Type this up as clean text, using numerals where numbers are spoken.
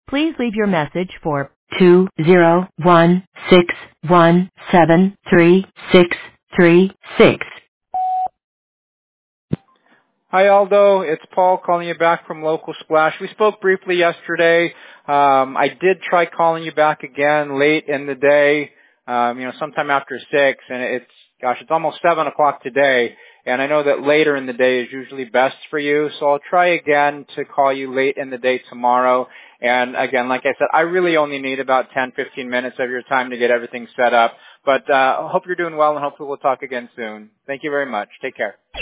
Please leave your message for 201-617-3636. Hi, Aldo. It's Paul calling you back from Local Splash. We spoke briefly yesterday. I did try calling you back again late in the day, sometime after 6, and it's almost 7 o'clock today, and I know that later in the day is usually best for you, so I'll try again to call you late in the day tomorrow. And again, like I said, I really only need about 10-15 minutes of your time to get everything set up, but I hope you're doing well, and hopefully we'll talk again soon. Thank you very much. Take care.